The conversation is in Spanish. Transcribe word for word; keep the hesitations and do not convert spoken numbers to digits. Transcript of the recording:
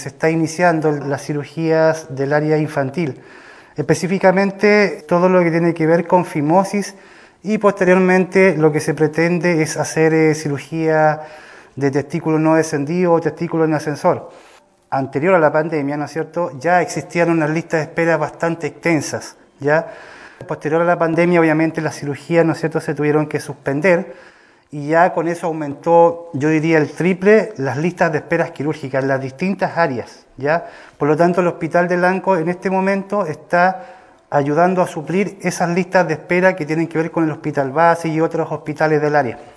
Se está iniciando las cirugías del área infantil, específicamente todo lo que tiene que ver con fimosis, y posteriormente lo que se pretende es hacer eh, cirugía de testículo no descendido o testículo en ascensor. Anterior a la pandemia, ¿no es cierto?, ya existían unas listas de espera bastante extensas, ¿ya? Posterior a la pandemia, obviamente, las cirugías, ¿no es cierto?, se tuvieron que suspender, y ya con eso aumentó, yo diría, el triple las listas de esperas quirúrgicas en las distintas áreas, ¿ya? Por lo tanto, el Hospital de Lanco en este momento está ayudando a suplir esas listas de espera que tienen que ver con el Hospital Base y otros hospitales del área.